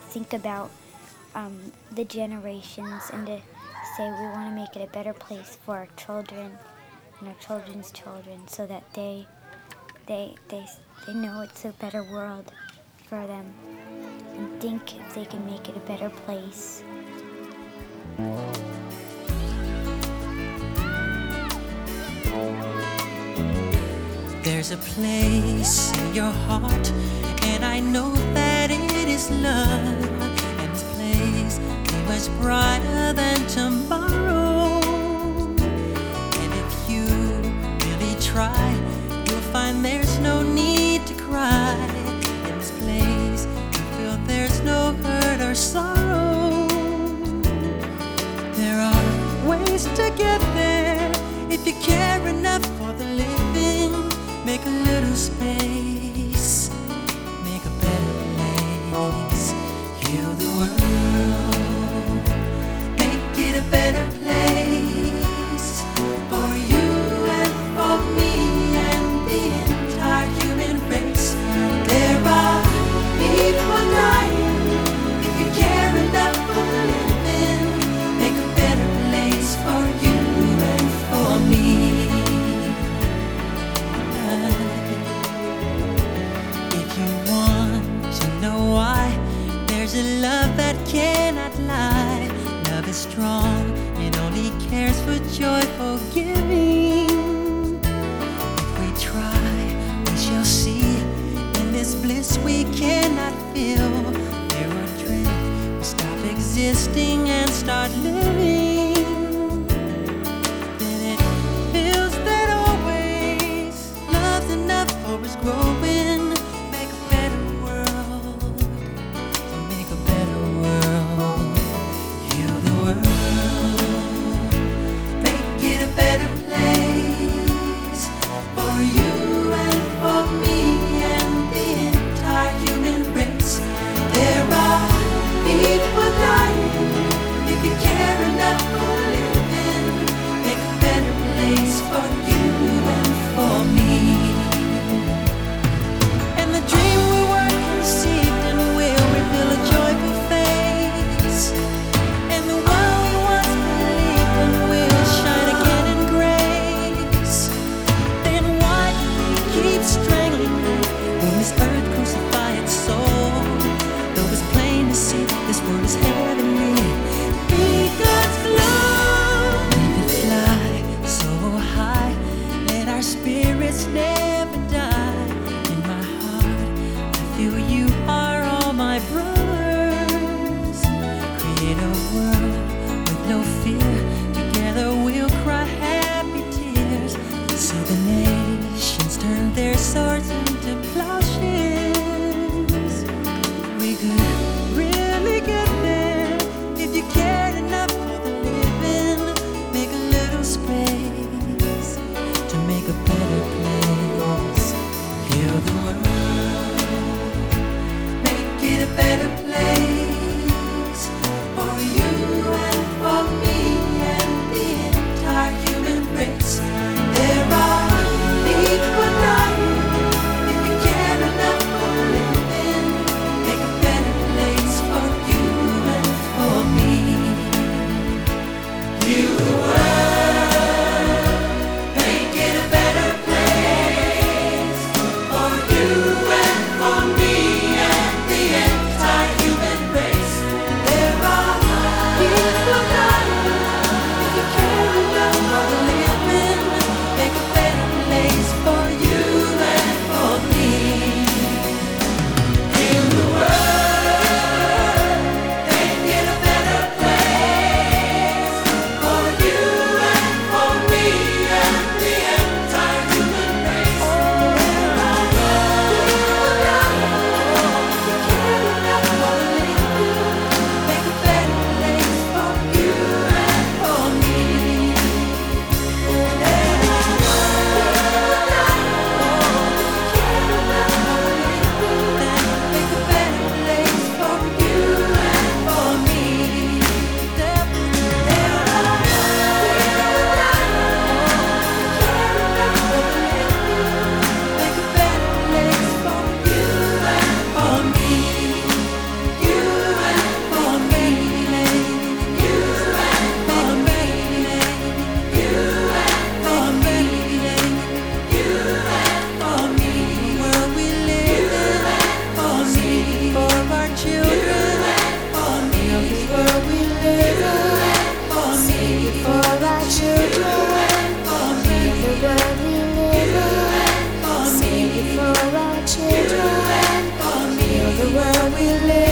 think about the generations and to say we want to make it a better place for our children and our children's children, so that they know it's a better world for them and think if they can make it a better place. There's a place in your heart, and I know that it is love. And this place is much brighter than tomorrow. And if you really try, you'll find there's no need to cry. In this place, you feel there's no hurt or sorrow. There are ways to get there if you care enough for the living. Make a little space, make a better place. Heal the world, make it a better place for you and for me and the entire human race. There are people dying. If you care enough for the living, make a better place for you and for me. If you want to know why, there's a love that cannot lie. Love is strong, it only cares for joyful giving. If we try, we shall see. In this bliss we cannot feel. There are dreams, we stop existing and start living. Then it feels that always love's enough for us growing. Make a better world, make a better world. Heal the world, make it a better place for you and for me and the entire human race. There are people dying. If you care enough for living, make a better place for you and for me. And the dream we were conceived in will reveal a joyful face. And the one we once believed in will shine again in grace. Then why do we keep strangling when this earth crucify its soul? Though it's plain to see this world is heavenly, be God's glow. We could fly so high, let our spirits never die. In my heart, I feel you are all my brothers. Create a world with no fear. Together we'll cry happy tears. See the nations turn their swords into plowshares. We could really get there if you cared enough for the living. Make a little space to make a better place. Heal the world, make it a better place for you and for me and the entire human race. There are people dying. If you care enough for living, make a better place for you and for me. Heal the world, make it a better place for you and for me and the entire human world we live